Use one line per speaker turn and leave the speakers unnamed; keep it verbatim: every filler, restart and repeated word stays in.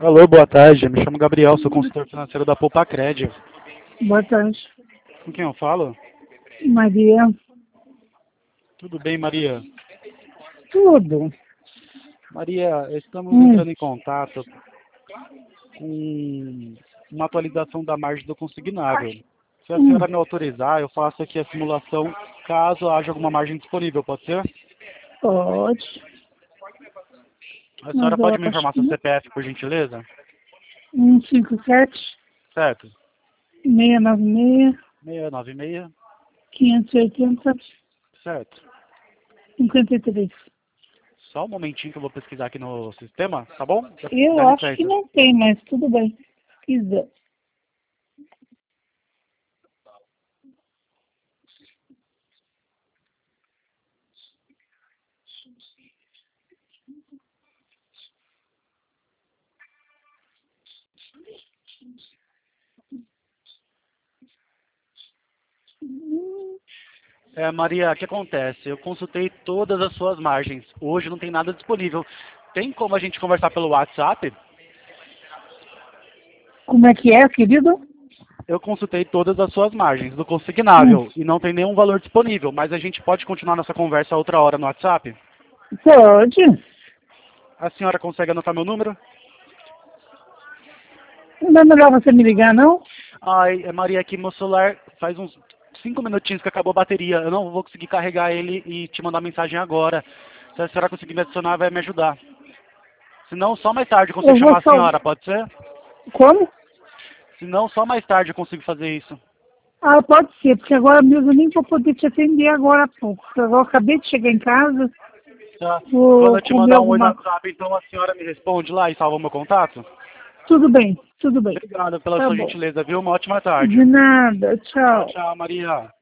Alô, boa tarde. Me chamo Gabriel, sou consultor financeiro da Poupa Cred.
Boa tarde.
Com quem eu falo?
Maria.
Tudo bem, Maria?
Tudo.
Maria, estamos
Hum.
entrando em contato com uma atualização da margem do consignável. Se a
Hum.
senhora me autorizar, eu faço aqui a simulação caso haja alguma margem disponível, pode ser?
Pode.
A
Mas
senhora
eu
pode me
acho
informar
que
seu C P F, por gentileza?
um cinco sete,
Certo.
seis nove seis,
seis nove seis,
cinco oito zero,
certo.
cinquenta e três.
Só um momentinho que eu vou pesquisar aqui no sistema, tá bom?
Eu
Dá
acho que
licença.
não tem, mas tudo bem. Quiser. Hum.
É, Maria, o que acontece? Eu consultei todas as suas margens. Hoje não tem nada disponível. Tem como a gente conversar pelo WhatsApp?
Como é que é, querido?
Eu consultei todas as suas margens do
Hum.
consignável e não tem nenhum valor disponível, mas a gente pode continuar nossa conversa outra hora no WhatsApp?
Pode.
A senhora consegue anotar meu número?
Não é melhor você me ligar, não?
Ai, é, Maria, aqui meu celular faz uns cinco minutinhos que acabou a bateria. Eu não vou conseguir carregar ele e te mandar mensagem agora. Se a senhora conseguir me adicionar, vai me ajudar. Se não, só mais tarde eu consigo
Eu vou
chamar a
só...
senhora, pode ser?
Como?
Se não, só mais tarde eu consigo fazer isso.
Ah, pode ser, porque agora mesmo eu nem vou poder te atender agora há pouco. Eu acabei de chegar em casa,
Tá. Quando
vou
eu te
comer
mandar um oi no
alguma...
WhatsApp, então a senhora me responde lá e salva o meu contato?
Tudo bem, tudo bem.
Obrigado pela
Tá
sua
bom.
gentileza, viu? Uma ótima tarde.
De nada,
Tchau,
tchau.
tchau, Maria.